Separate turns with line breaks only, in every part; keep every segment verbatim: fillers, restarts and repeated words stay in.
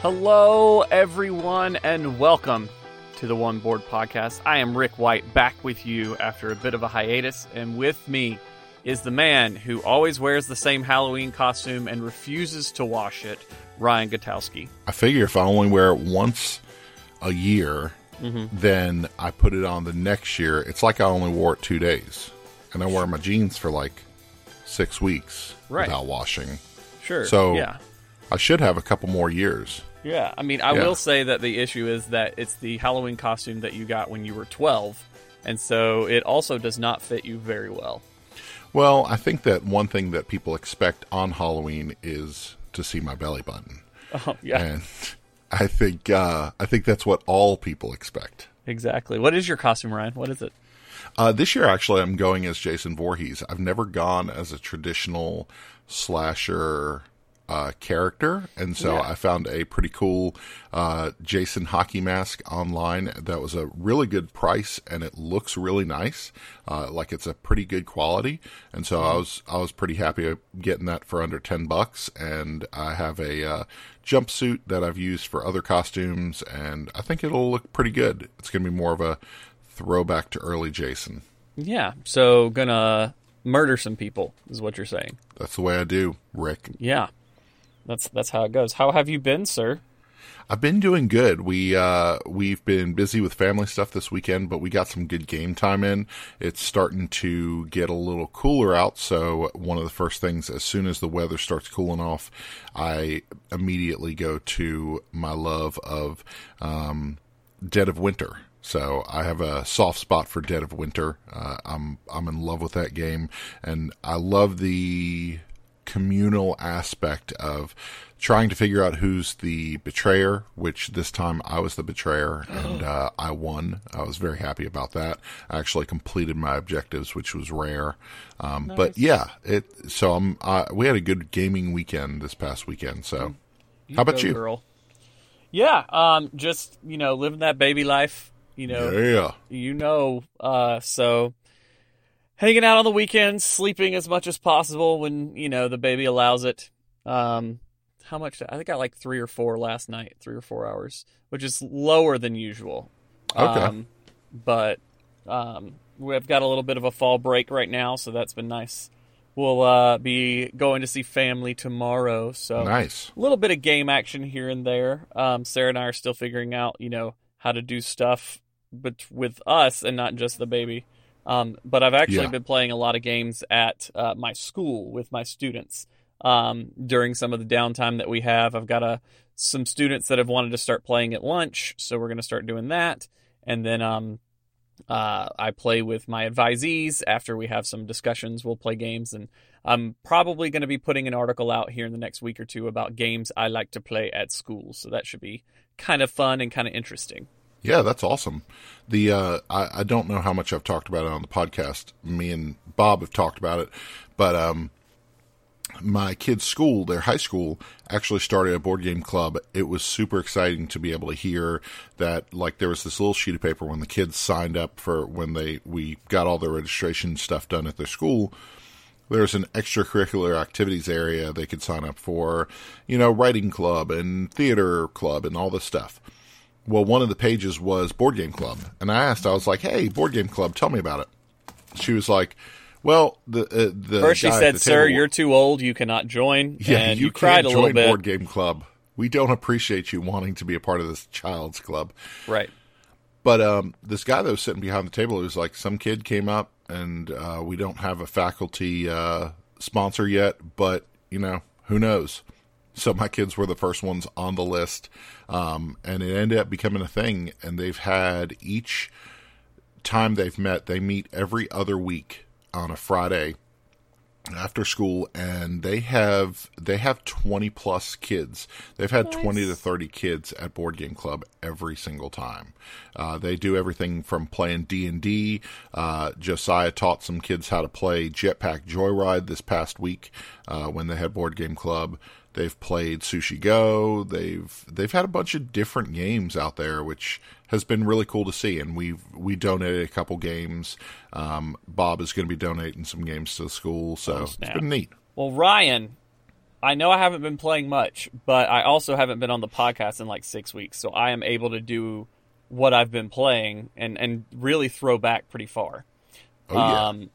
Hello, everyone, and welcome to the One Board Podcast. I am Rick White, back with you after a bit of a hiatus, and with me is the man who always wears the same Halloween costume and refuses to wash it, Ryan Gutowski.
I figure if I only wear it once a year, mm-hmm. then I put it on the next year. It's like I only wore it two days, and I wear my jeans for like six weeks
right.
without washing.
Sure,
so
yeah.
I should have a couple more years.
Yeah, I mean, I
yeah.
will say that the issue is that it's the Halloween costume that you got when you were twelve, and so it also does not fit you very well.
Well, I think that one thing that people expect on Halloween is to see my belly button.
Oh, yeah.
And I think uh, I think that's what all people expect.
Exactly. What is your costume, Ryan? What is it?
Uh, this year, actually, I'm going as Jason Voorhees. I've never gone as a traditional slasher uh, character, and so
yeah.
I found a pretty cool uh, Jason hockey mask online that was a really good price, and it looks really nice, uh, like it's a pretty good quality. And so I was I was pretty happy getting that for under ten bucks. And I have a uh, jumpsuit that I've used for other costumes, and I think it'll look pretty good. It's going to be more of a throwback to early Jason.
Yeah, so gonna murder some people is what you're saying.
That's the way I do, Rick.
Yeah, that's that's how it goes. How have you been, sir?
I've been doing good. We uh, we've been busy with family stuff this weekend, but we got some good game time in. It's starting to get a little cooler out, so one of the first things, as soon as the weather starts cooling off, I immediately go to my love of um, Dead of Winter. So I have a soft spot for Dead of Winter. Uh, I'm I'm in love with that game, and I love the communal aspect of trying to figure out who's the betrayer, which this time I was the betrayer, and uh, I won. I was very happy about that. I actually completed my objectives, which was rare. Um,
nice.
But yeah, it. So I'm. Uh, we had a good gaming weekend this past weekend. So,
you
how about
go,
you?
Girl. Yeah, um, just you know, living that baby life. You know,
yeah.
you know, uh, so hanging out on the weekends, sleeping as much as possible when, you know, the baby allows it. Um, how much? I think I like three or four last night, three or four hours, which is lower than usual.
Okay.
Um, but um, we've got a little bit of a fall break right now, so that's been nice. We'll uh, be going to see family tomorrow, so
nice.
A little bit of game action here and there. Um, Sarah and I are still figuring out, you know, how to do stuff but with us and not just the baby. Um, but I've actually
yeah.
been playing a lot of games at uh, my school with my students um, during some of the downtime that we have. I've got a, some students that have wanted to start playing at lunch, so we're going to start doing that. And then um, uh, I play with my advisees. After we have some discussions, we'll play games. And I'm probably going to be putting an article out here in the next week or two about games I like to play at school. So that should be kind of fun and kind of interesting.
Yeah, that's awesome. The uh, I, I don't know how much I've talked about it on the podcast. Me and Bob have talked about it, but um, my kids' school, their high school, actually started a board game club. It was super exciting to be able to hear that. Like, there was this little sheet of paper when the kids signed up for when they we got all their registration stuff done at their school. There's an extracurricular activities area they could sign up for, you know, writing club and theater club and all this stuff. Well, one of the pages was Board Game Club. And I asked, I was like, hey, Board Game Club, tell me about it. She was like, well, the uh, the
First she
guy
said,
at the
sir,
table,
you're too old. You cannot join.
yeah,
and
you,
you cried
can't
a
join
little bit.
Board Game Club. We don't appreciate you wanting to be a part of this child's club.
Right.
But um, this guy that was sitting behind the table, it was like some kid came up, and uh, we don't have a faculty uh, sponsor yet, but, you know, who knows? So my kids were the first ones on the list, um, and it ended up becoming a thing. And they've had each time they've met, they meet every other week on a Friday after school, and they have they have twenty plus kids. They've had nice. twenty to thirty kids at Board Game Club every single time. Uh, they do everything from playing D and D. Uh, Josiah taught some kids how to play Jetpack Joyride this past week uh, when they had Board Game Club. They've played Sushi Go. They've they've had a bunch of different games out there, which has been really cool to see. And we we donated a couple games. Um, Bob is going to be donating some games to the school, so
oh,
it's been neat.
Well, Ryan, I know I haven't been playing much, but I also haven't been on the podcast in like six weeks, so I am able to do what I've been playing and, and really throw back pretty far.
Oh, yeah.
Um,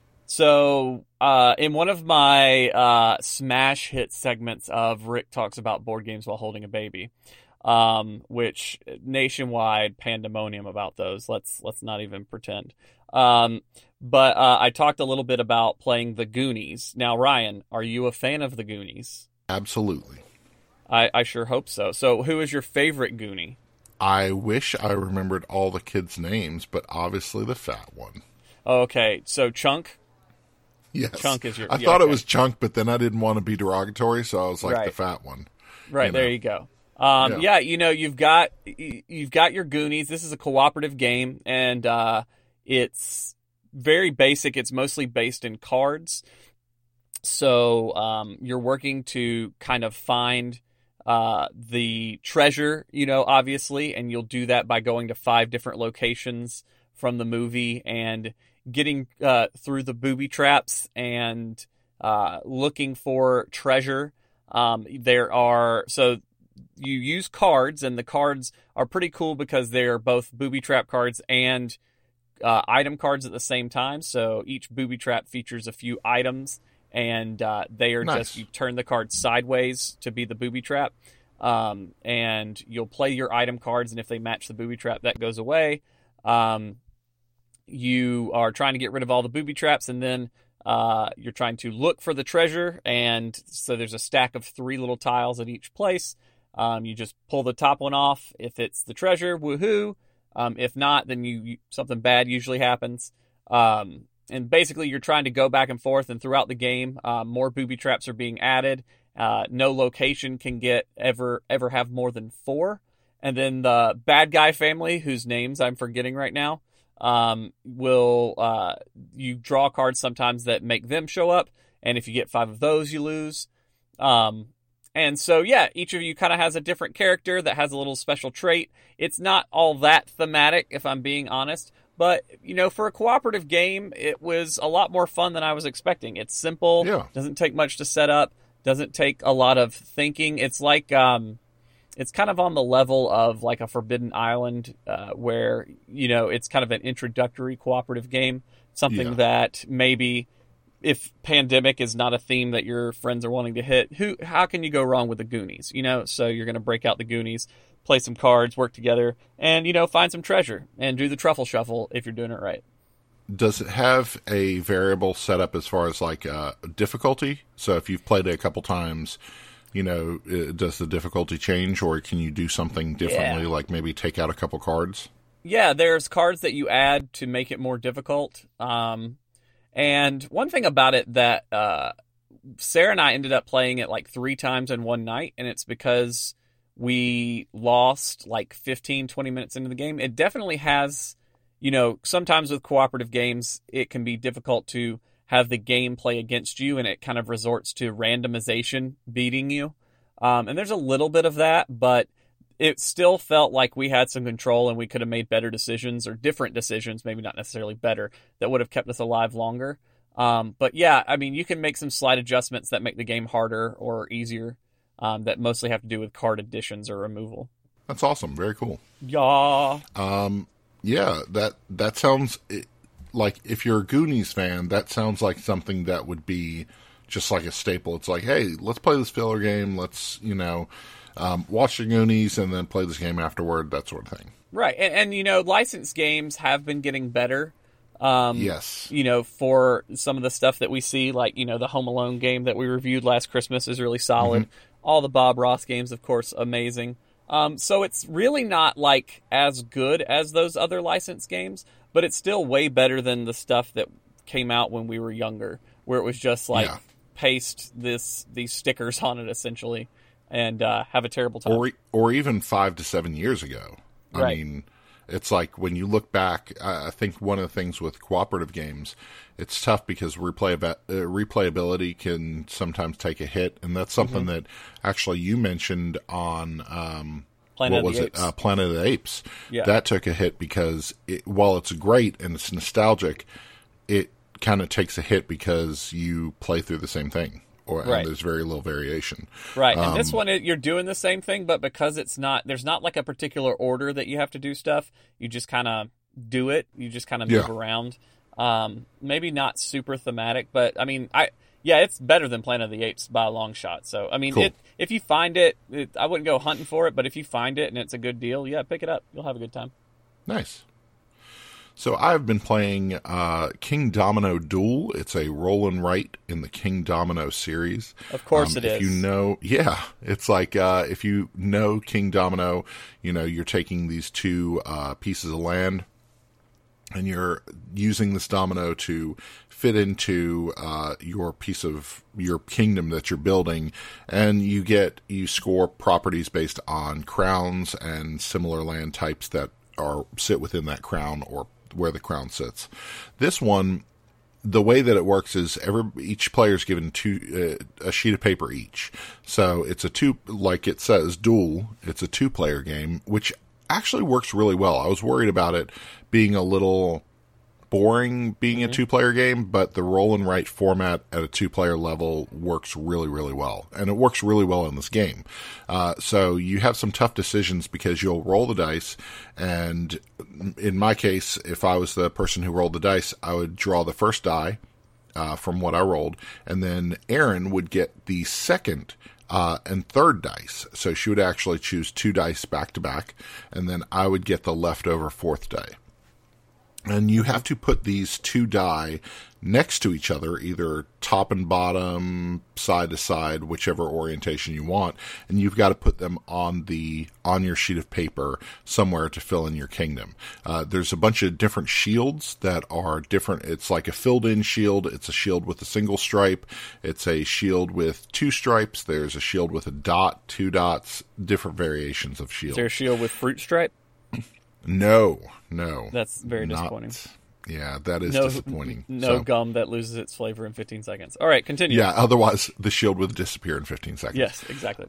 so uh, in one of my uh, smash hit segments of Rick Talks About Board Games While Holding a Baby, um, which nationwide pandemonium about those. Let's let's not even pretend. Um, but uh, I talked a little bit about playing The Goonies. Now, Ryan, are you a fan of The Goonies?
Absolutely.
I, I sure hope so. So who is your favorite Goonie?
I wish I remembered all the kids' names, but obviously the fat one.
Okay, so Chunk?
Yes.
Chunk is your...
I
yeah,
thought
okay.
it was Chunk, but then I didn't want to be derogatory, so I was like
Right.
the fat one.
Right,
you know.
there you go. Um,
Yeah.
yeah. you know, you've got you've got your Goonies. This is a cooperative game, and uh, it's very basic. It's mostly based in cards. So um, you're working to kind of find uh, the treasure, you know, obviously, and you'll do that by going to five different locations from the movie and getting uh, through the booby traps and uh, looking for treasure. Um, there are so you use cards, and the cards are pretty cool because they're both booby trap cards and uh, item cards at the same time. So each booby trap features a few items, and uh, they are
Nice.
just, you turn the card sideways to be the booby trap, um, and you'll play your item cards, and if they match the booby trap, that goes away. Um, you are trying to get rid of all the booby traps, and then uh, you're trying to look for the treasure, and so there's a stack of three little tiles at each place. Um, you just pull the top one off. If it's the treasure, woohoo. Um, if not, then you, you something bad usually happens. Um, and basically, you're trying to go back and forth, and throughout the game, uh, more booby traps are being added. Uh, no location can get ever ever have more than four. And then the bad guy family, whose names I'm forgetting right now, um, will uh, you draw cards sometimes that make them show up, and if you get five of those, you lose. Um, and so, yeah, each of you kind of has a different character that has a little special trait. It's not all that thematic, if I'm being honest. But, you know, for a cooperative game, it was a lot more fun than I was expecting. It's simple.
Yeah.
Doesn't take much to set up. Doesn't take a lot of thinking. It's like, um, it's kind of on the level of like a Forbidden Island, uh, where, you know, it's kind of an introductory cooperative game. Something
Yeah.
that maybe if pandemic is not a theme that your friends are wanting to hit, who, how can you go wrong with the Goonies? You know, so you're going to break out the Goonies, play some cards, work together, and, you know, find some treasure and do the truffle shuffle if you're doing it right.
Does it have a variable setup as far as like uh, difficulty? So if you've played it a couple times, you know, uh, does the difficulty change, or can you do something differently,
Yeah.
like maybe take out a couple cards?
Yeah, there's cards that you add to make it more difficult. Um, and one thing about it that uh, Sarah and I ended up playing it like three times in one night, and it's because we lost like fifteen, twenty minutes into the game. It definitely has, you know, sometimes with cooperative games, it can be difficult to have the game play against you, and it kind of resorts to randomization beating you. Um, and there's a little bit of that, but it still felt like we had some control and we could have made better decisions, or different decisions, maybe not necessarily better, that would have kept us alive longer. Um, but yeah, I mean, you can make some slight adjustments that make the game harder or easier, um, that mostly have to do with card additions or removal.
That's awesome. Very cool.
Yeah.
Um, yeah, that that sounds it, like, if you're a Goonies fan, that sounds like something that would be just like a staple. It's like, hey, let's play this filler game. Let's, you know, um, watch the Goonies and then play this game afterward, that sort of thing.
Right. And, and you know, licensed games have been getting better. Um,
Yes.
You know, for some of the stuff that we see, like, you know, the Home Alone game that we reviewed last Christmas is really solid. Mm-hmm. All the Bob Ross games, of course, amazing. Um, so it's really not like as good as those other licensed games, but it's still way better than the stuff that came out when we were younger, where it was just like
Yeah.
paste this these stickers on it essentially and uh, have a terrible time.
Or or even five to seven years ago. I
Right.
mean, it's like when you look back, I I think one of the things with cooperative games, it's tough because replay, uh, replayability can sometimes take a hit, and that's something
Mm-hmm.
that actually you mentioned on um,
Planet
what
of
was
the
it?
Apes.
Uh, Planet of the Apes.
Yeah.
That took a hit because it, while it's great and it's nostalgic, it kind of takes a hit because you play through the same thing or and
Right.
there's very little variation.
Right, and
Um,
this one, it, you're doing the same thing, but because it's not, there's not like a particular order that you have to do stuff. You just kind of do it. You just kind of move
Yeah.
around. Um, maybe not super thematic, but I mean, I yeah, it's better than Planet of the Apes by a long shot. So I mean,
Cool.
it, if you find it, it, I wouldn't go hunting for it, but if you find it and it's a good deal, yeah, pick it up. You'll have a good time.
Nice. So I've been playing uh, King Domino Duel. It's a roll and write in the King Domino series.
Of course
Um,
it
if
is.
you know, yeah, it's like uh, if you know King Domino, you know you're taking these two uh, pieces of land, and you're using this domino to fit into uh, your piece of your kingdom that you're building, and you get you score properties based on crowns and similar land types that are sit within that crown or where the crown sits. This one, the way that it works is every each player is given two uh, a sheet of paper each. So it's a two, like it says, duel. It's a two player game, which actually works really well. I was worried about it being a little boring being
Mm-hmm.
a two player game, but the roll and write format at a two player level works really, really well. And it works really well in this game. Uh, so you have some tough decisions because you'll roll the dice, and in my case, if I was the person who rolled the dice, I would draw the first die uh, from what I rolled, and then Erin would get the second uh, and third dice. So she would actually choose two dice back to back, and then I would get the leftover fourth die. And you have to put these two die next to each other, either top and bottom, side to side, whichever orientation you want. And you've got to put them on the on your sheet of paper somewhere to fill in your kingdom. Uh, there's a bunch of different shields that are different. It's like a filled-in shield. It's a shield with a single stripe. It's a shield with two stripes. There's a shield with a dot, two dots, different variations of shield.
Is there a shield with fruit stripe?
No, no.
That's very
Not-
disappointing.
Yeah, that is
No,
disappointing.
no
So,
gum that loses its flavor in fifteen seconds. All right, continue.
yeah, otherwise the shield would disappear in fifteen seconds.
Yes, exactly.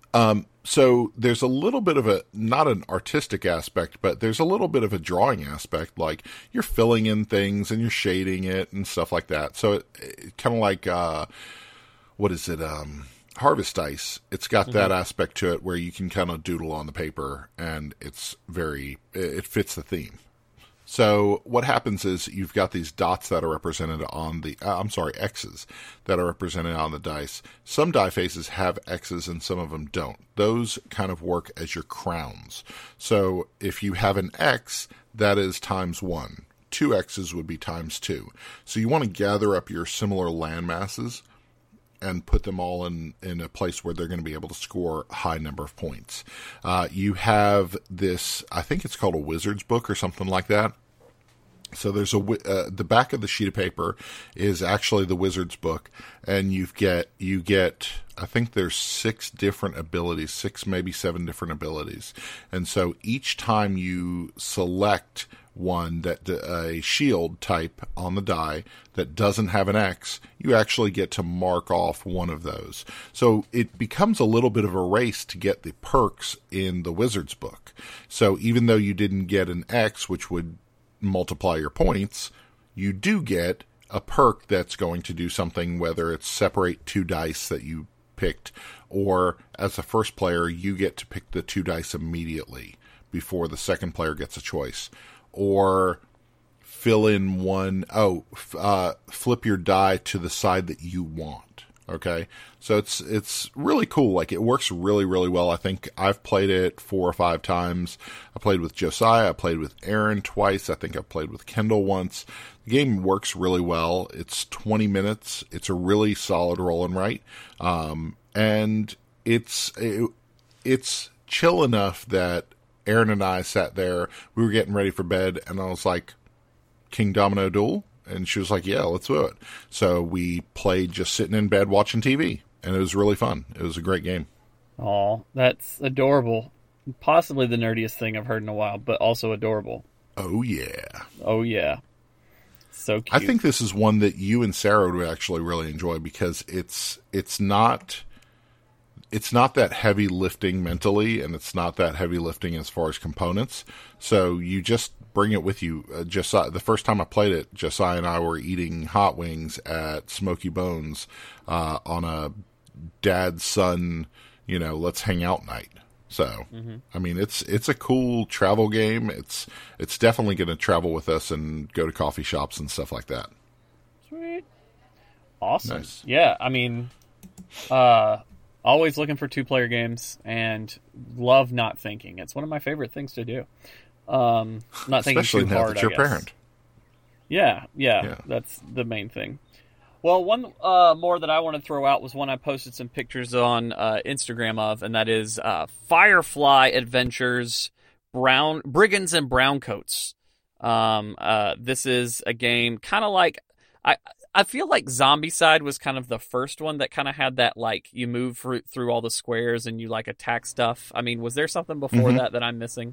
So there's a little bit of a, not an artistic aspect, but there's a little bit of a drawing aspect. Like you're filling in things and you're shading it and stuff like that. So it, it kind of like, uh, what is it? Um, Harvest Dice. It's got that aspect to it where you can kind of doodle on the paper, and it's very, it fits the theme. So what happens is you've got these dots that are represented on the, uh, I'm sorry, X's that are represented on the dice. Some die faces have X's and some of them don't. Those kind of work as your crowns. So if you have an X, that is times one. Two X's would be times two. So you want to gather up your similar land masses and put them all in, in a place where they're going to be able to score a high number of points. Uh, you have this, I think it's called a wizard's book or something like that. So there's a, uh, the back of the sheet of paper is actually the wizard's book, and you get, you get, I think there's six different abilities, six, maybe seven different abilities. And so each time you select one that a shield type on the die that doesn't have an X, you actually get to mark off one of those. So it becomes a little bit of a race to get the perks in the wizard's book. So even though you didn't get an X, which would multiply your points, you do get a perk that's going to do something, whether it's separate two dice that you picked, or as a first player, you get to pick the two dice immediately before the second player gets a choice. Or fill in one, oh, f- uh, flip your die to the side that you want. Okay. So it's, it's really cool. Like it works really, really well. I think I've played it four or five times. I played with Josiah. I played with Aaron twice. I think I've played with Kendall once. The game works really well. It's twenty minutes. It's a really solid roll and write. Um, and it's, it, it's chill enough that Aaron and I sat there, we were getting ready for bed, and I was like, King Domino Duel? And she was like, yeah, let's do it. So we played just sitting in bed watching T V, and it was really fun. It was a great game.
Aw, that's adorable. Possibly the nerdiest thing I've heard in a while, but also adorable.
Oh, yeah.
Oh, yeah. So cute.
I think this is one that you and Sarah would actually really enjoy because it's it's not... It's not that heavy lifting mentally, and it's not that heavy lifting as far as components. So you just bring it with you. Uh, Josiah, the first time I played it, Josiah and I were eating hot wings at Smoky Bones uh, on a dad son, you know, let's hang out night. So, mm-hmm. I mean, it's it's a cool travel game. It's it's definitely going to travel with us and go to coffee shops and stuff like that.
Sweet, awesome.
Nice.
Yeah, I mean, uh, always looking for two player games and love not thinking. It's one of my favorite things to do. Um, not thinking
Especially
too
now
hard.
that you're
I
a
guess.
parent.
Yeah, yeah, yeah, that's the main thing. Well, one uh, more that I want to throw out was one I posted some pictures on uh, Instagram of, and that is uh, Firefly Adventures Brown Brigands and Browncoats. Um, uh, this is a game kind of like I I feel like Zombicide was kind of the first one that kind of had that, like, you move through, through all the squares and you like attack stuff. I mean, was there something before
mm-hmm.
that that I'm missing,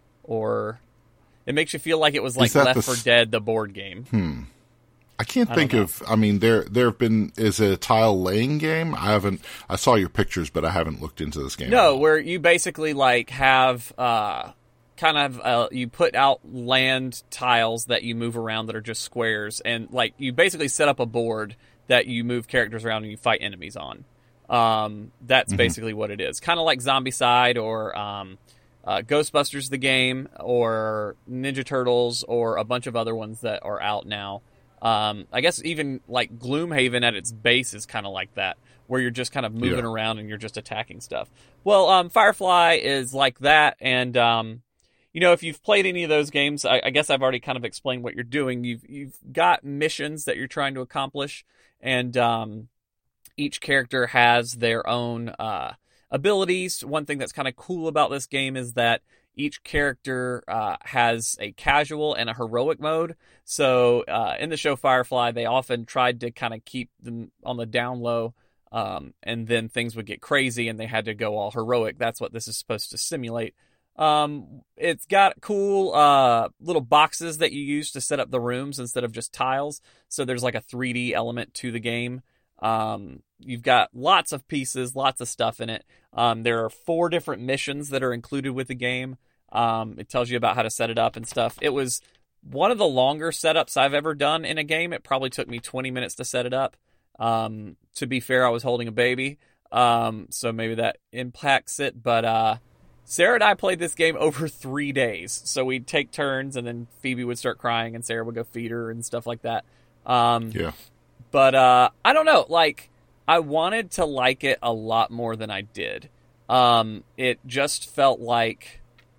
or it makes you feel like it was like Left the... four Dead, the board game?
Hmm. I can't
I
think of. I mean, there there have been. Is it a tile laying game? I haven't. I saw your pictures, but I haven't looked into this game.
No, where you basically like have uh, kind of uh, you put out land tiles that you move around that are just squares, and like you basically set up a board that you move characters around and you fight enemies on. Um, that's mm-hmm. basically what it is. Kind of like Zombicide or um, uh, Ghostbusters, the game, or Ninja Turtles, or a bunch of other ones that are out now. Um, I guess even like Gloomhaven at its base is kind of like that, where you're just kind of moving yeah. around and you're just attacking stuff. Well, um, Firefly is like that, and um, you know, if you've played any of those games, I, I guess I've already kind of explained what you're doing. You've you've got missions that you're trying to accomplish, and um, each character has their own uh, abilities. One thing that's kind of cool about this game is that each character uh, has a casual and a heroic mode. So uh, in the show Firefly, they often tried to kind of keep them on the down low, um, and then things would get crazy and they had to go all heroic. That's what this is supposed to simulate. Um, it's got cool uh, little boxes that you use to set up the rooms instead of just tiles. So there's like a three D element to the game. Um, you've got lots of pieces, lots of stuff in it. Um, there are four different missions that are included with the game. Um, it tells you about how to set it up and stuff. It was one of the longer setups I've ever done in a game. It probably took me twenty minutes to set it up. Um, to be fair, I was holding a baby, um, so maybe that impacts it. But uh, Sarah and I played this game over three days. So we'd take turns, and then Phoebe would start crying, and Sarah would go feed her and stuff like that. Um,
yeah.
But uh, I don't know. Like, I wanted to like it a lot more than I did. Um, it just felt like,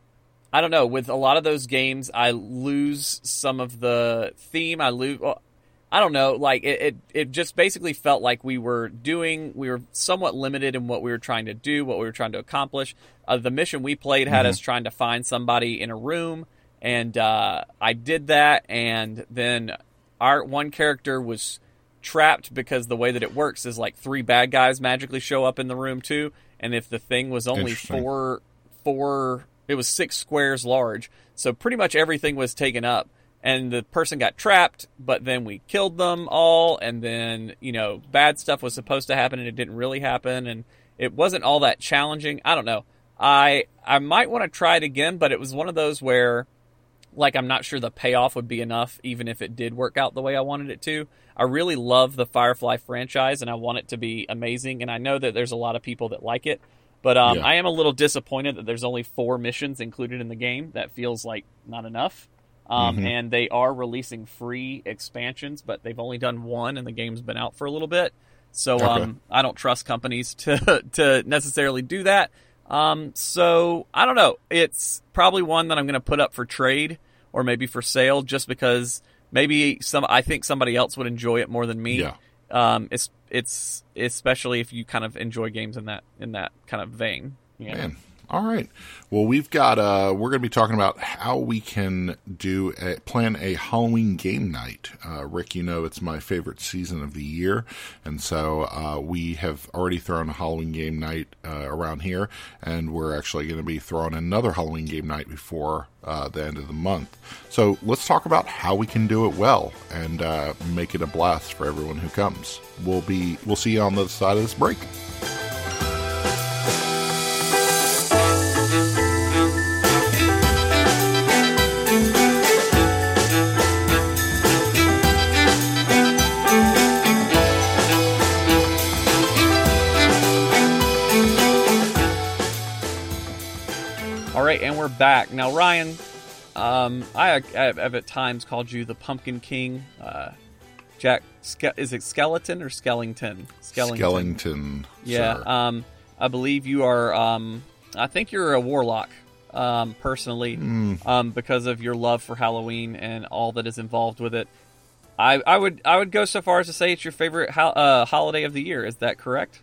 I don't know, with a lot of those games, I lose some of the theme. I lose, well, I don't know, like, it, it, it just basically felt like we were doing, we were somewhat limited in what we were trying to do, what we were trying to accomplish. Uh, the mission we played had mm-hmm. us trying to find somebody in a room, and uh, I did that, and then our one character was trapped because the way that it works is like three bad guys magically show up in the room too, and if the thing was only four, four, it was six squares large, so pretty much everything was taken up, and the person got trapped, but then we killed them all, and then, you know, bad stuff was supposed to happen and it didn't really happen, and it wasn't all that challenging. I don't know. I I might want to try it again, but it was one of those where, like, I'm not sure the payoff would be enough, even if it did work out the way I wanted it to. I really love the Firefly franchise, and I want it to be amazing, and I know that there's a lot of people that like it, but um, yeah. I am a little disappointed that there's only four missions included in the game. That feels like not enough. Um, mm-hmm. And they are releasing free expansions, but they've only done one, and the game's been out for a little bit. So okay. um, I don't trust companies to to necessarily do that. Um, so I don't know. It's probably one that I'm going to put up for trade or maybe for sale, just because maybe some I think somebody else would enjoy it more than me.
Yeah.
Um, it's it's especially if you kind of enjoy games in that in that kind of vein. You know?
Man. All right. Well, we've got, uh, we're going to be talking about how we can do, a, plan a Halloween game night. Uh, Rick, you know, it's my favorite season of the year. And so, uh, we have already thrown a Halloween game night, uh, around here. And we're actually going to be throwing another Halloween game night before, uh, the end of the month. So let's talk about how we can do it well and, uh, make it a blast for everyone who comes. We'll be, we'll see you on the other side of this break.
and we're back. Now, Ryan, um, I, I have at times called you the Pumpkin King. Uh, Jack, Ske- is it Skeleton or Skellington?
Skellington. Skellington.
Yeah.
Sir.
Um, I believe you are, um, I think you're a warlock, um, personally,
mm.
um, because of your love for Halloween and all that is involved with it. I, I would I would go so far as to say it's your favorite ho- uh, holiday of the year. Is that correct?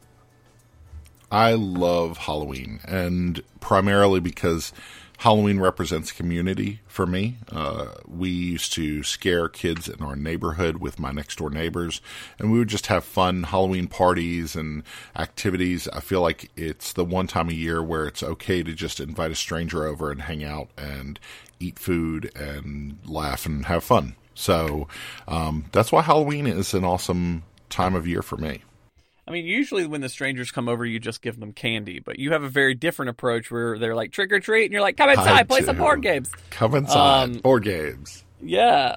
I love Halloween, and primarily because Halloween represents community for me. Uh, we used to scare kids in our neighborhood with my next door neighbors, and we would just have fun Halloween parties and activities. I feel like it's the one time a year where it's okay to just invite a stranger over and hang out and eat food and laugh and have fun. So um, that's why Halloween is an awesome time of year for me.
I mean, usually when the strangers come over, you just give them candy, but you have a very different approach where they're like, trick or treat, and you're like, come inside, I play do. some board games.
Come inside, um, board games.
Yeah.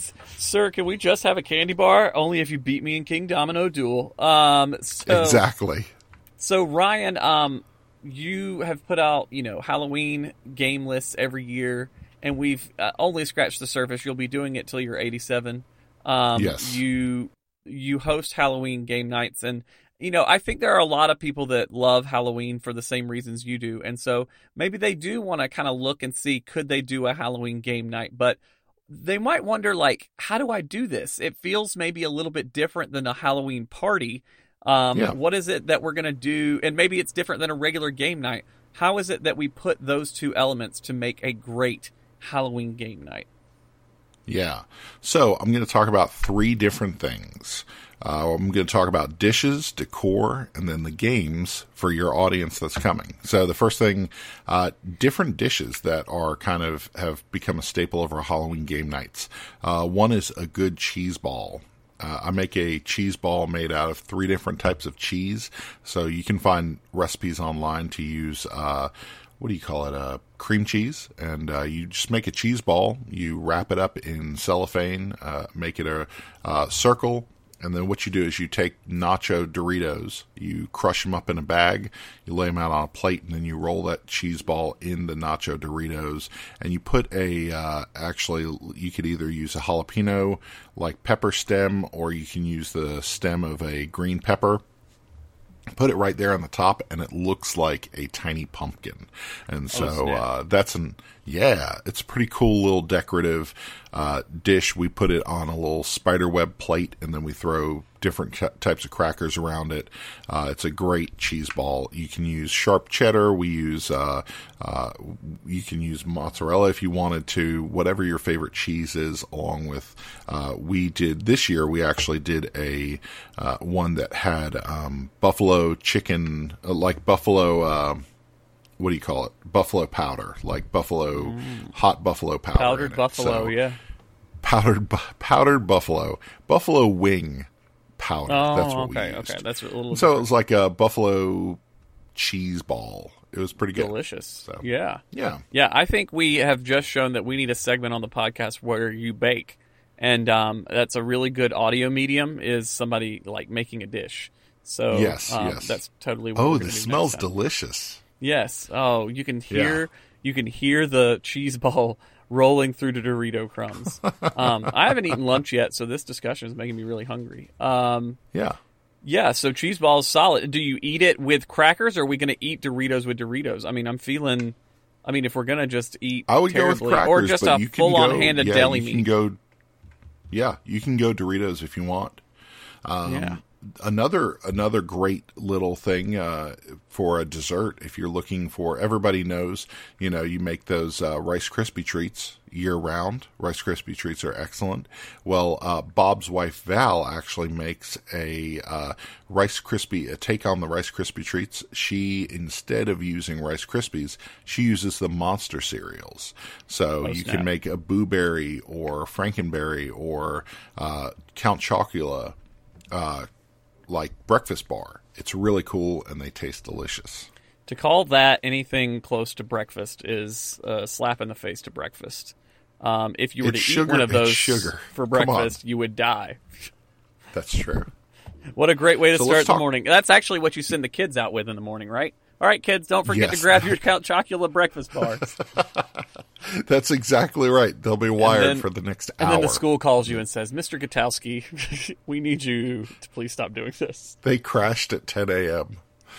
Sir, can we just have a candy bar? Only if you beat me in King Domino Duel. Um, so,
exactly.
So, Ryan, um, you have put out, you know, Halloween game lists every year, and we've uh, only scratched the surface. You'll be doing it till you're eighty-seven. Um,
yes.
You... You host Halloween game nights, and you know, I think there are a lot of people that love Halloween for the same reasons you do, and so maybe they do want to kind of look and see, could they do a Halloween game night, but they might wonder, like, how do I do this? It feels maybe a little bit different than a Halloween party. Um,
yeah.
What is it that we're going to do? And maybe it's different than a regular game night. How is it that we put those two elements to make a great Halloween game night?
Yeah. So I'm going to talk about three different things. Uh, I'm going to talk about dishes, decor, and then the games for your audience that's coming. So the first thing, uh, different dishes that are kind of have become a staple of our Halloween game nights. Uh, one is a good cheese ball. Uh, I make a cheese ball made out of three different types of cheese. So you can find recipes online to use, uh, what do you call it? Uh, cream cheese. And uh, you just make a cheese ball. You wrap it up in cellophane, uh, make it a uh, circle. And then what you do is you take nacho Doritos, you crush them up in a bag, you lay them out on a plate, and then you roll that cheese ball in the nacho Doritos. And you put a, uh, actually, you could either use a jalapeno, like pepper stem, or you can use the stem of a green pepper. Put it right there on the top, and it looks like a tiny pumpkin. And so
oh,
uh, that's an yeah, it's a pretty cool little decorative uh, dish. We put it on a little spiderweb plate, and then we throw different ch- types of crackers around it. Uh, it's a great cheese ball. You can use sharp cheddar. We use uh, uh, you can use mozzarella if you wanted to. Whatever your favorite cheese is. Along with uh, we did this year. We actually did a uh, one that had um, buffalo chicken, uh, like buffalo. Uh, what do you call it? Buffalo powder, like buffalo, mm. hot buffalo powder.
Powdered buffalo, so, yeah.
Powdered, bu- powdered buffalo, buffalo wing powder.
Oh,
that's what
okay,
we used.
okay, that's a little.
So
different.
it was like a buffalo cheese ball. It was pretty good,
delicious.
So,
yeah,
yeah,
yeah. I think we have just shown that we need a segment on the podcast where you bake, and um, that's a really good audio medium. Is somebody like making a dish? So
yes,
um,
yes,
that's totally. What
oh,
we're
this
do
smells
next time.
delicious.
Yes. Oh, you can hear
yeah.
you can hear the cheese ball rolling through the Dorito crumbs. um, I haven't eaten lunch yet, so this discussion is making me really hungry. Um,
yeah.
Yeah, so cheese ball is solid. Do you eat it with crackers, or are we going to eat Doritos with Doritos? I mean, I'm feeling... I mean, if we're going to just eat
I would
terribly,
go with crackers,
or just
but
a
you can
full-on
go,
hand of
yeah,
deli
you
meat.
Can go, yeah, you can go Doritos if you want. Um,
yeah.
Another another great little thing uh, for a dessert, if you're looking for, everybody knows, you know, you make those uh, Rice Krispie treats year round. Rice Krispie treats are excellent. Well, uh, Bob's wife Val actually makes a uh, Rice Krispie, a take on the Rice Krispie treats. She, instead of using Rice Krispies, she uses the Monster cereals. So
oh,
you
snap.
can make a Boo Berry or Frankenberry or uh, Count Chocula, uh, like breakfast bar. It's really cool, and they taste delicious.
To call that anything close to breakfast is a slap in the face to breakfast. Um, if you were
it's
to
sugar,
eat one of those
sugar.
for breakfast, you would die.
That's true.
What a great way to
so
start
talk-
the morning. That's actually what you send the kids out with in the morning, right? All right, kids, don't forget
Yes.
to grab your Count Chocula breakfast bars.
That's exactly right. They'll be wired
then-
for the next
And
hour.
then the school calls you and says, Mister Gutowski, we need you to please stop doing this.
They crashed at ten a.m.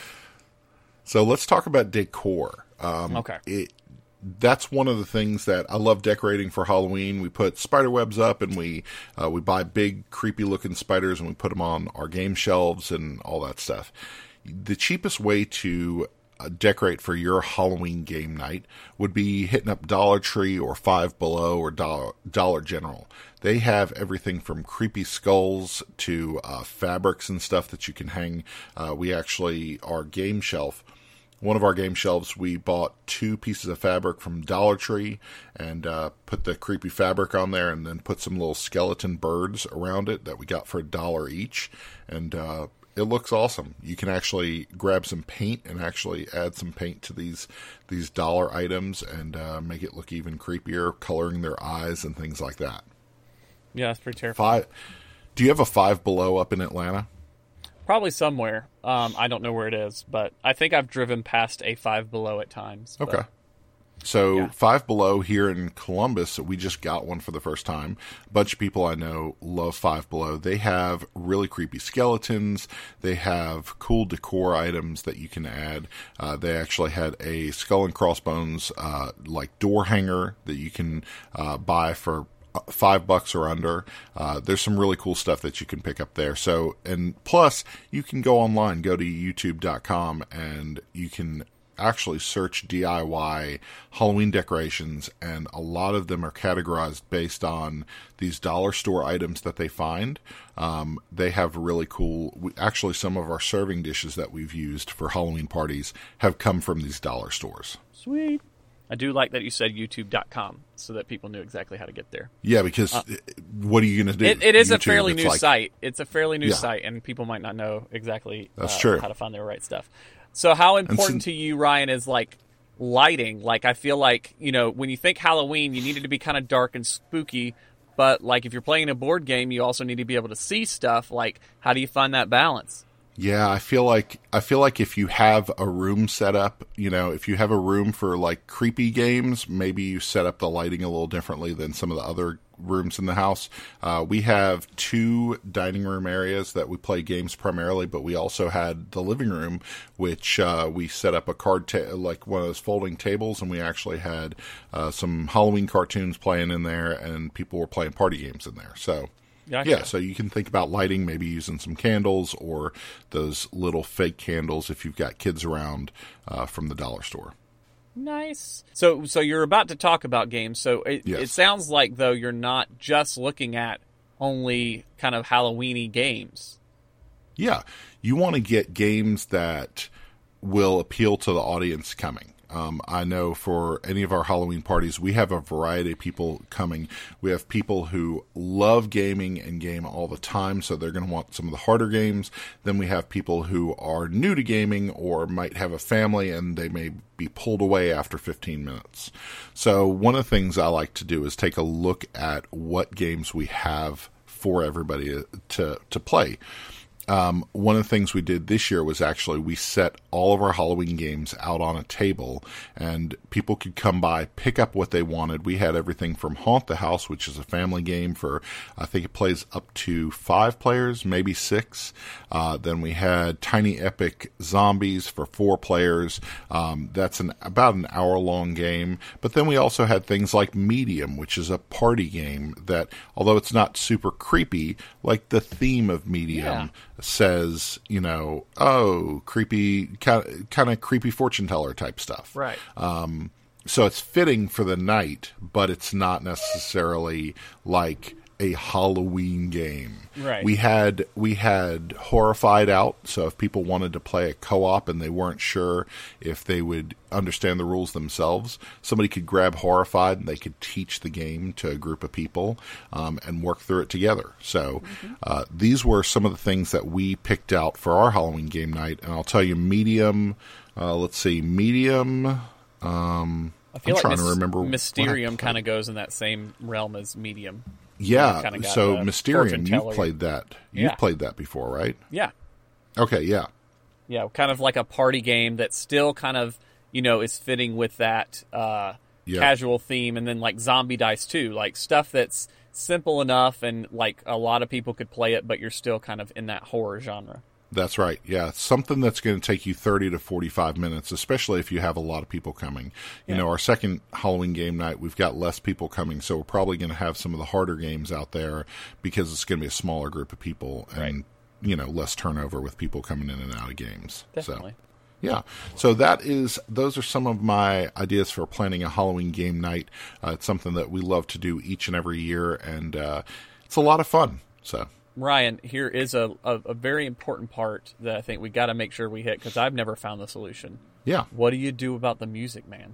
So let's talk about decor. Um,
Okay.
It, that's one of the things that I love decorating for Halloween. We put spider webs up, and we uh, we buy big, creepy-looking spiders, and we put them on our game shelves and all that stuff. The cheapest way to uh, decorate for your Halloween game night would be hitting up Dollar Tree or Five Below or Dollar, Dollar General. They have everything from creepy skulls to uh, fabrics and stuff that you can hang. Uh, we actually, our game shelf, one of our game shelves, we bought two pieces of fabric from Dollar Tree and uh, put the creepy fabric on there, and then put some little skeleton birds around it that we got for a dollar each. And uh, it looks awesome. You can actually grab some paint and actually add some paint to these these dollar items and uh, make it look even creepier, coloring their eyes and things like that.
Yeah, that's pretty terrifying.
Five. Do you have a Five Below up in Atlanta?
Probably somewhere. Um, I don't know where it is, but I think I've driven past a Five Below at times. but-
Okay. So
Yeah.
Five Below here in Columbus, we just got one for the first time. A bunch of people I know love Five Below. They have really creepy skeletons. They have cool decor items that you can add. Uh, they actually had a skull and crossbones uh, like door hanger that you can uh, buy for five bucks or under. Uh, there's some really cool stuff that you can pick up there. So, and plus you can go online, go to youtube dot com, and you can actually search D I Y Halloween decorations, and a lot of them are categorized based on these dollar store items that they find. Um, they have really cool, we, actually some of our serving dishes that we've used for Halloween parties have come from these dollar stores.
Sweet. I do like that you said youtube dot com so that people knew exactly how to get there.
Yeah, because uh, what are you going to do?
It, it is a
YouTube,
fairly
it's
new
like-
site. It's a fairly new
Yeah.
site, and people might not know exactly
That's
uh,
true.
how to find their right stuff. So how important
since-
to you, Ryan, is like lighting? Like, I feel like, you know, when you think Halloween, you need it to be kind of dark and spooky, but like if you're playing a board game, you also need to be able to see stuff. Like, how do you find that balance?
Yeah, I feel like I feel like if you have a room set up, you know, if you have a room for like creepy games, maybe you set up the lighting a little differently than some of the other rooms in the house. Uh, we have two dining room areas that we play games primarily, but we also had the living room, which uh, we set up a card ta- like one of those folding tables, and we actually had uh, some Halloween cartoons playing in there, and people were playing party games in there. So.
Gotcha.
Yeah, so you can think about lighting, maybe using some candles or those little fake candles if you've got kids around uh, from the dollar store.
Nice. So, so you're about to talk about games. So it,
Yes.
it sounds like though you're not just looking at only kind of Halloween-y games.
Yeah, you want to get games that will appeal to the audience coming. Um, I know for any of our Halloween parties, we have a variety of people coming. We have people who love gaming and game all the time, so they're going to want some of the harder games. Then we have people who are new to gaming or might have a family and they may be pulled away after fifteen minutes. So one of the things I like to do is take a look at what games we have for everybody to, to play. Um, one of the things we did this year was actually we set all of our Halloween games out on a table, and people could come by, pick up what they wanted. We had everything from Haunt the House, which is a family game for, I think it plays up to five players, maybe six. Uh, then we had Tiny Epic Zombies for four players. Um, that's an about an hour-long game. But then we also had things like Medium, which is a party game that, although it's not super creepy, like the theme of Medium
Yeah.
says, you know, oh, creepy, kind of creepy fortune teller type stuff.
Right.
Um, so it's fitting for the night, but it's not necessarily like a Halloween game.
Right.
We had we had Horrified out, so if people wanted to play a co-op and they weren't sure if they would understand the rules themselves, somebody could grab Horrified and they could teach the game to a group of people um, and work through it together. So
Mm-hmm.
uh, these were some of the things that we picked out for our Halloween game night, and I'll tell you, Medium. Uh, let's see, Medium. Um,
I feel
I'm
like
trying
Mys-
to remember. what I
Mysterium
played.
kind of goes in that same realm as Medium.
Yeah,
kinda got
so
the
Mysterium,
fortune
you've
teller.
played that. You've
Yeah.
played that before, right?
Yeah.
Okay, yeah.
Yeah, kind of like a party game that still kind of, you know, is fitting with that uh,
yeah.
casual theme, and then like Zombie Dice too, like stuff that's simple enough and like a lot of people could play it, but you're still kind of in that horror genre.
That's right. Yeah, something that's going to take you thirty to forty-five minutes, especially if you have a lot of people coming. You
Yeah.
know, our second Halloween game night, we've got less people coming, so we're probably going to have some of the harder games out there because it's going to be a smaller group of people and,
Right.
you know, less turnover with people coming in and out of games.
Definitely.
So, yeah. So that is, those are some of my ideas for planning a Halloween game night. Uh, it's something that we love to do each and every year, and uh, it's a lot of fun. So.
Ryan, here is a, a, a very important part that I think we got to make sure we hit, because I've never found the solution.
Yeah.
What do you do about the music, man?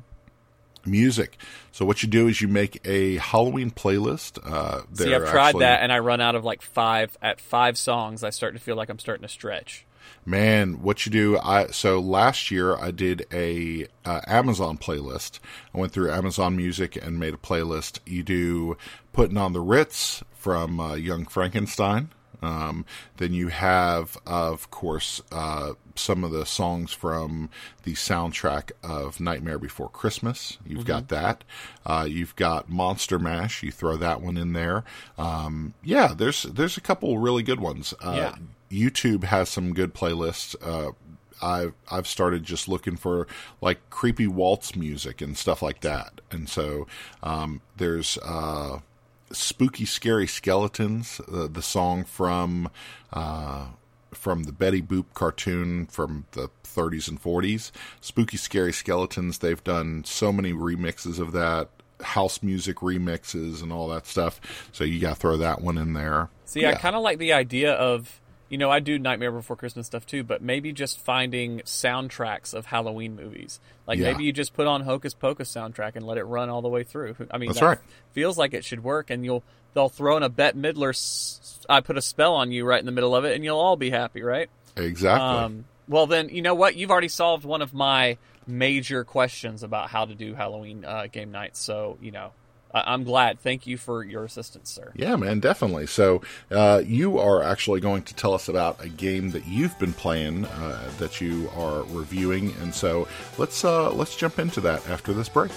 Music. So what you do is you make a Halloween playlist. Uh,
See, I've tried actually, that, and I run out of like five. At five songs, I start to feel like I'm starting to stretch.
Man, what you do? I so last year I did a uh, Amazon playlist. I went through Amazon Music and made a playlist. You do Putting on the Ritz from uh, Young Frankenstein. Um, then you have, of course, uh, some of the songs from the soundtrack of Nightmare Before Christmas. You've mm-hmm. got that. Uh, you've got Monster Mash. You throw that one in there. Um, yeah, there's there's a couple really good ones. Uh,
yeah.
YouTube has some good playlists. Uh, I've I've started just looking for like creepy waltz music and stuff like that. And so um, there's. Uh, Spooky Scary Skeletons, uh, the song from uh, from the Betty Boop cartoon from the thirties and forties. Spooky Scary Skeletons, they've done so many remixes of that, house music remixes and all that stuff. So you got to throw that one in there.
See,
yeah.
I kind of like the idea of, you know, I do Nightmare Before Christmas stuff too, but maybe just finding soundtracks of Halloween movies. Like
yeah.
maybe you just put on Hocus Pocus soundtrack and let it run all the way through. I mean,
that's
that
right.
feels like it should work, and you'll they'll throw in a Bette Midler, s- I put a spell on you right in the middle of it, and you'll all be happy, right?
Exactly.
Um, well, then, you know what? You've already solved one of my major questions about how to do Halloween uh, game nights, so, you know, I'm glad. Thank you for your assistance, sir.
Yeah, man, definitely. So uh, you are actually going to tell us about a game that you've been playing uh, that you are reviewing, and so let's uh, let's jump into that after this break.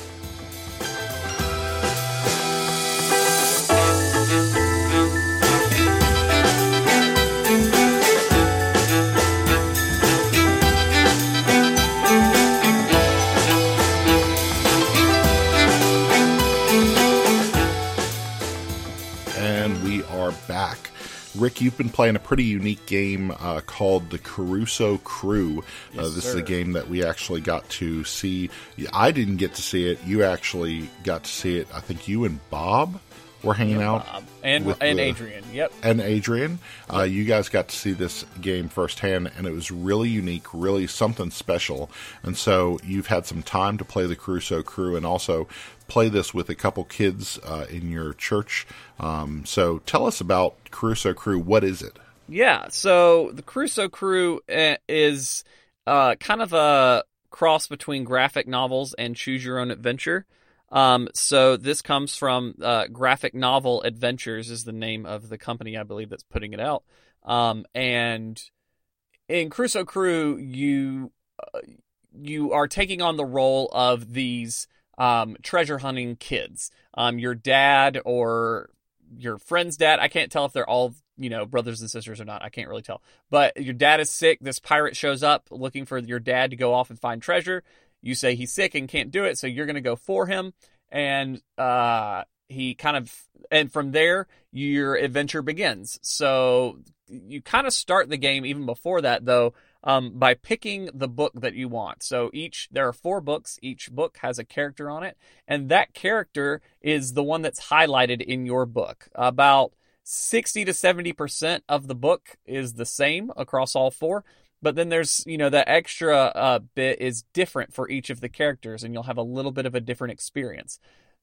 Back. Rick, you've been playing a pretty unique game uh, called the Caruso Crew.
Yes,
uh, this
sir.
is a game that we actually got to see. I didn't get to see it. You actually got to see it. I think you and Bob were hanging
yeah,
out.
Bob. And,
with
and
the,
Adrian, yep.
And Adrian. Uh, you guys got to see this game firsthand, and it was really unique, really something special. And so you've had some time to play the Caruso Crew and also play this with a couple kids uh, in your church. Um, so tell us about Caruso Crew. What is it?
Yeah, so the Caruso Crew is uh, kind of a cross between graphic novels and choose your own adventure. Um, so this comes from uh, Graphic Novel Adventures is the name of the company, I believe, that's putting it out. Um, and in Caruso Crew, you uh, you are taking on the role of these Um, treasure hunting kids. Um, your dad or your friend's dad, I can't tell if they're all, you know, brothers and sisters or not. I can't really tell. But your dad is sick. This pirate shows up looking for your dad to go off and find treasure. You say he's sick and can't do it, so you're going to go for him. And uh, he kind of, and from there, your adventure begins. So you kind of start the game even before that, though, Um, by picking the book that you want. So each, there are four books. Each book has a character on it, and that character is the one that's highlighted in your book. About sixty to seventy percent of the book is the same across all four, but then there's, you know, the extra uh, bit is different for each of the characters, and you'll have a little bit of a different experience.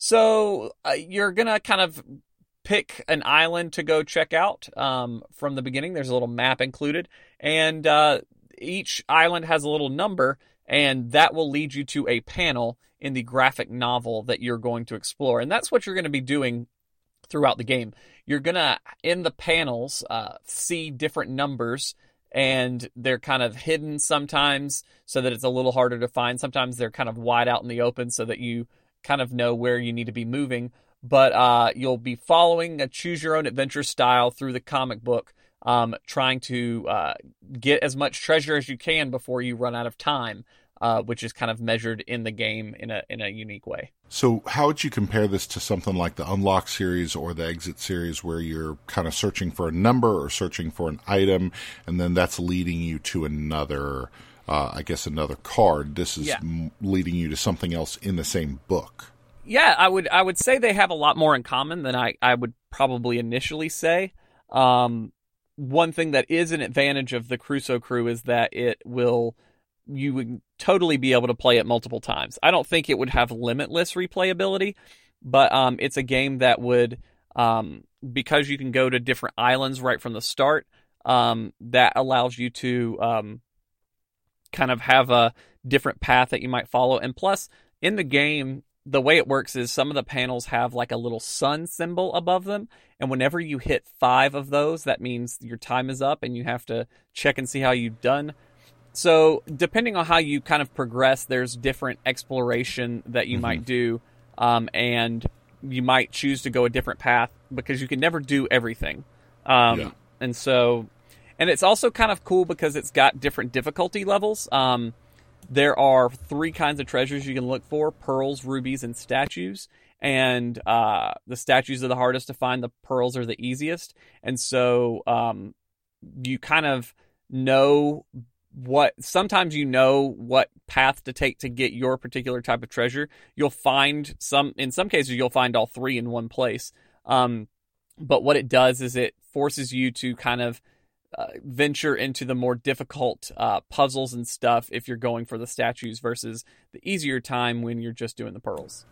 So uh, you're gonna kind of pick an island to go check out um, from the beginning. There's a little map included, and uh, each island has a little number, and that will lead you to a panel in the graphic novel that you're going to explore. And that's what you're going to be doing throughout the game. You're going to, in the panels, uh, see different numbers, and they're kind of hidden sometimes so that it's a little harder to find. Sometimes they're kind of wide out in the open so that you kind of know where you need to be moving. But uh, you'll be following a choose-your-own-adventure style through the comic book, um, trying to uh, get as much treasure as you can before you run out of time, uh, which is kind of measured in the game in a in a unique way.
So how would you compare this to something like the Unlock series or the Exit series, where you're kind of searching for a number or searching for an item, and then that's leading you to another, uh, I guess, another card? This is yeah. m- leading you to something else in the same book.
Yeah, I would I would say they have a lot more in common than I, I would probably initially say. Um, one thing that is an advantage of the Crusoe Crew is that it will, you would totally be able to play it multiple times. I don't think it would have limitless replayability, but um, it's a game that would, um, because you can go to different islands right from the start, um, that allows you to um, kind of have a different path that you might follow. And plus, in the game, the way it works is some of the panels have like a little sun symbol above them. And whenever you hit five of those, that means your time is up and you have to check and see how you've done. So depending on how you kind of progress, there's different exploration that you mm-hmm. might do. Um, and you might choose to go a different path because you can never do everything. Um, yeah. And so, and it's also kind of cool because it's got different difficulty levels. Um, There are three kinds of treasures you can look for: pearls, rubies, and statues. And uh, the statues are the hardest to find. The pearls are the easiest. And so um, you kind of know what, sometimes you know what path to take to get your particular type of treasure. You'll find some, in some cases, you'll find all three in one place. Um, but what it does is it forces you to kind of Uh, venture into the more difficult uh, puzzles and stuff if you're going for the statues versus the easier time when you're just doing the pearls.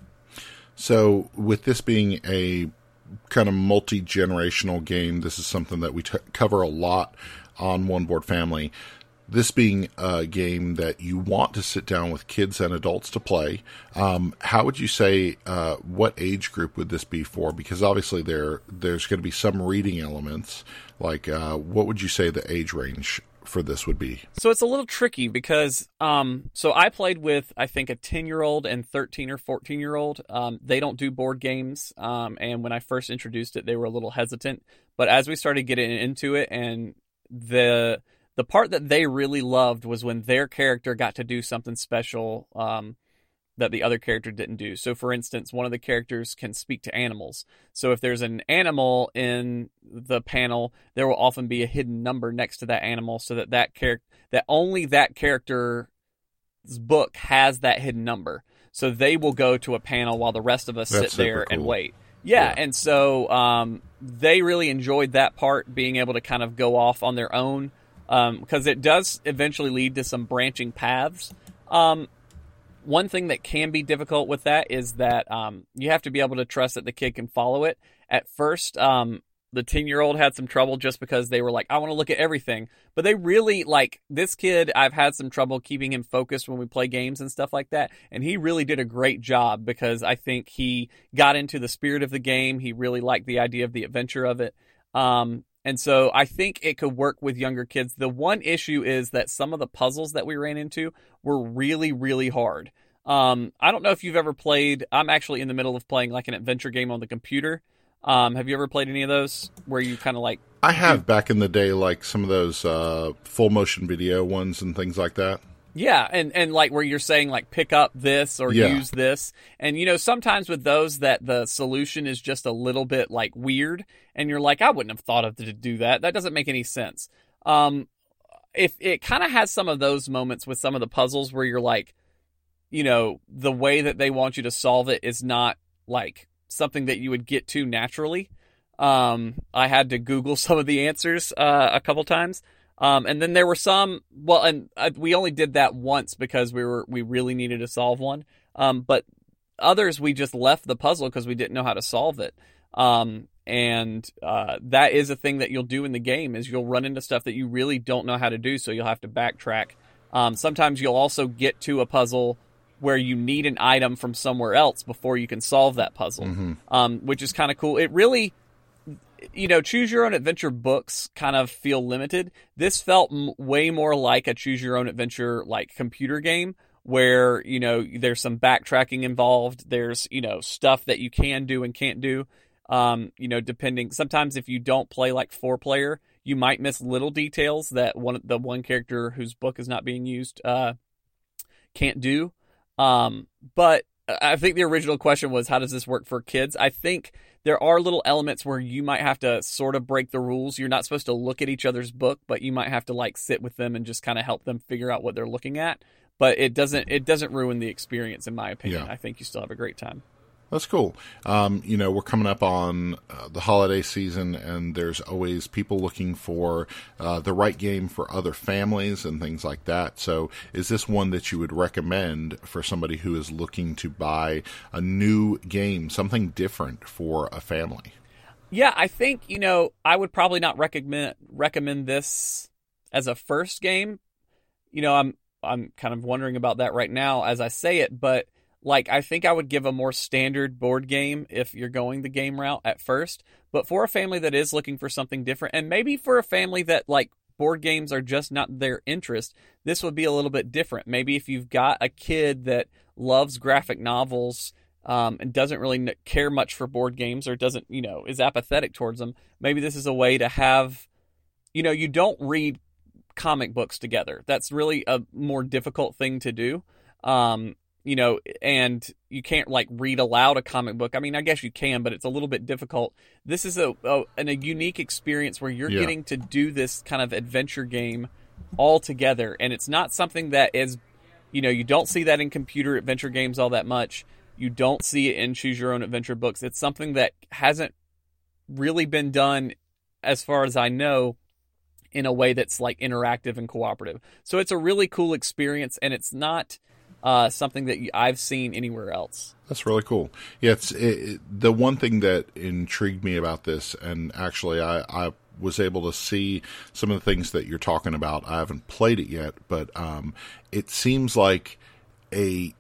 So with this being a kind of multi-generational game, this is something that we t- cover a lot on One Board Family. This being a game that you want to sit down with kids and adults to play, um, how would you say, uh, what age group would this be for? Because obviously there there's going to be some reading elements. Like, uh, what would you say the age range for this would be?
So it's a little tricky because, um, so I played with, I think, a ten-year-old and thirteen or fourteen-year-old. Um, they don't do board games, um, and when I first introduced it, they were a little hesitant. But as we started getting into it, and the the part that they really loved was when their character got to do something special um, that the other character didn't do. So, for instance, one of the characters can speak to animals. So if there's an animal in the panel, there will often be a hidden number next to that animal so that that character, that only that character's book has that hidden number. So they will go to a panel while the rest of us
That's
sit there
cool.
and wait. Yeah, yeah. And so um, they really enjoyed that part, being able to kind of go off on their own, because um, it does eventually lead to some branching paths. Um, One thing that can be difficult with that is that um, you have to be able to trust that the kid can follow it. At first, um, the ten-year-old had some trouble just because they were like, I want to look at everything. But they really, like, this kid, I've had some trouble keeping him focused when we play games and stuff like that. And he really did a great job because I think he got into the spirit of the game. He really liked the idea of the adventure of it. Um, and so I think it could work with younger kids. The one issue is that some of the puzzles that we ran into were really, really hard. Um, I don't know if you've ever played, I'm actually in the middle of playing like an adventure game on the computer. Um, have you ever played any of those where you kind of like...
I have do... back in the day, like some of those uh, full motion video ones and things like that.
Yeah, and, and like where you're saying like pick up this or yeah. use this. And, you know, sometimes with those that the solution is just a little bit like weird and you're like, I wouldn't have thought of to do that. That doesn't make any sense. Um, if it kind of has some of those moments with some of the puzzles where you're like, you know, the way that they want you to solve it is not like something that you would get to naturally. Um, I had to Google some of the answers uh, a couple times. Um, and then there were some, well, and uh, we only did that once because we were, we really needed to solve one. Um, but others, we just left the puzzle because we didn't know how to solve it. Um, and, uh, that is a thing that you'll do in the game is you'll run into stuff that you really don't know how to do. So you'll have to backtrack. Um, sometimes you'll also get to a puzzle where you need an item from somewhere else before you can solve that puzzle, mm-hmm. um, which is kind of cool. It really, you know, choose your own adventure books kind of feel limited. This felt m- way more like a choose your own adventure like computer game where, you know, there's some backtracking involved. There's, you know, stuff that you can do and can't do. Um, you know, depending, sometimes if you don't play like four player, you might miss little details that one the one character whose book is not being used uh, can't do. Um, but I think the original question was, how does this work for kids? I think there are little elements where you might have to sort of break the rules. You're not supposed to look at each other's book, but you might have to like sit with them and just kind of help them figure out what they're looking at. But it doesn't it doesn't ruin the experience, in my opinion.
Yeah.
I think you still have a great time.
That's cool. Um, you know, we're coming up on uh, the holiday season, and there's always people looking for uh, the right game for other families and things like that. So is this one that you would recommend for somebody who is looking to buy a new game, something different for a family?
Yeah, I think, you know, I would probably not recommend recommend this as a first game. You know, I'm I'm kind of wondering about that right now as I say it, but like, I think I would give a more standard board game if you're going the game route at first. But for a family that is looking for something different, and maybe for a family that, like, board games are just not their interest, this would be a little bit different. Maybe if you've got a kid that loves graphic novels um, and doesn't really care much for board games or doesn't, you know, is apathetic towards them, maybe this is a way to have, you know, you don't read comic books together. That's really a more difficult thing to do. Um, You know, and you can't like read aloud a comic book. I mean, I guess you can, but it's a little bit difficult. This is a a, a unique experience where you're
Yeah.
getting to do this kind of adventure game all together, and it's not something that is, you know, you don't see that in computer adventure games all that much. You don't see it in choose your own adventure books. It's something that hasn't really been done, as far as I know, in a way that's like interactive and cooperative. So it's a really cool experience, and it's not Uh, something that I've seen anywhere else.
That's really cool. Yeah, it's it, it, the one thing that intrigued me about this, and actually I, I was able to see some of the things that you're talking about. I haven't played it yet, but um, it seems like a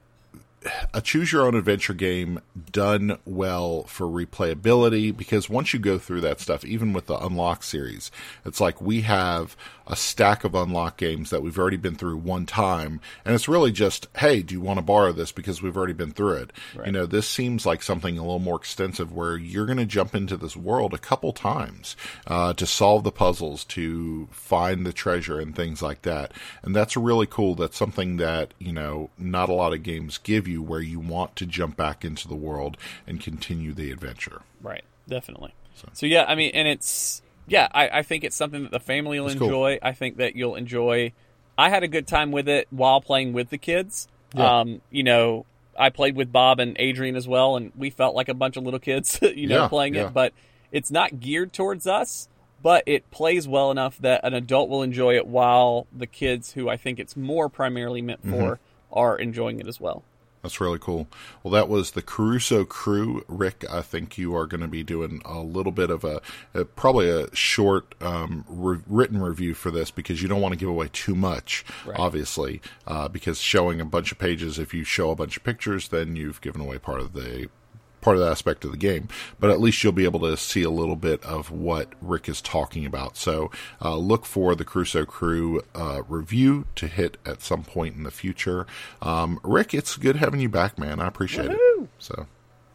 a choose-your-own-adventure game done well for replayability, because once you go through that stuff, even with the Unlock series, it's like we have a stack of Unlock games that we've already been through one time, and it's really just, hey, do you want to borrow this because we've already been through it? Right. You know, this seems like something a little more extensive where you're going to jump into this world a couple times uh, to solve the puzzles, to find the treasure and things like that. And that's really cool. That's something that, you know, not a lot of games give you, where you want to jump back into the world and continue the adventure.
Right, definitely.
So,
so yeah, I mean, and it's, yeah, I, I think it's something that the family will
That's
enjoy.
cool.
I think that you'll enjoy. I had a good time with it while playing with the kids.
Yeah.
Um, you know, I played with Bob and Adrian as well, and we felt like a bunch of little kids, you know,
Yeah,
playing
yeah.
it. But it's not geared towards us, but it plays well enough that an adult will enjoy it while the kids, who I think it's more primarily meant for, mm-hmm. are enjoying it as well.
That's really cool. Well, that was the Caruso Crew. Rick, I think you are going to be doing a little bit of a, a probably a short um, re- written review for this, because you don't want to give away too much, right. obviously, uh, because showing a bunch of pages, if you show a bunch of pictures, then you've given away part of the part of the aspect of the game, but at least you'll be able to see a little bit of what Rick is talking about. So uh, look for the Caruso Crew uh, review to hit at some point in the future. Um, Rick, it's good having you back, man. I appreciate
Woo-hoo!
it. So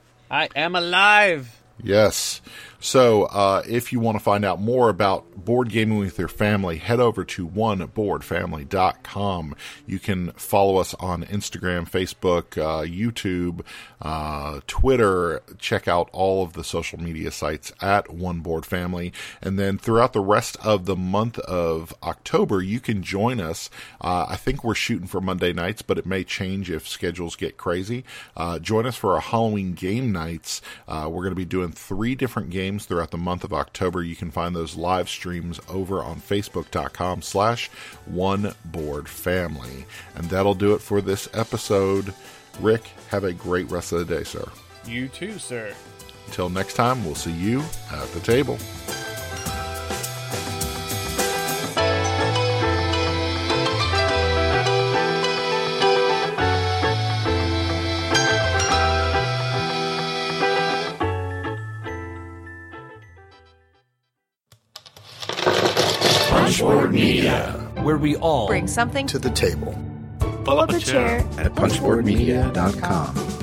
I am alive.
Yes. So uh, if you want to find out more about board gaming with your family, head over to one board family dot com. You can follow us on Instagram, Facebook, uh, YouTube, uh, Twitter. Check out all of the social media sites at OneBoardFamily. And then throughout the rest of the month of October, you can join us. Uh, I think we're shooting for Monday nights, but it may change if schedules get crazy. Uh, join us for our Halloween game nights. Uh, we're going to be doing three different games throughout the month of October. You can find those live streams over on Facebook.com slash OneBoardFamily. And that'll do it for this episode. Rick, have a great rest of the day, sir.
You too, sir.
Until next time, we'll see you at the table.
Punchboard Media,
where we all
bring something
to the table.
Pull up a chair
at punchboard media dot com.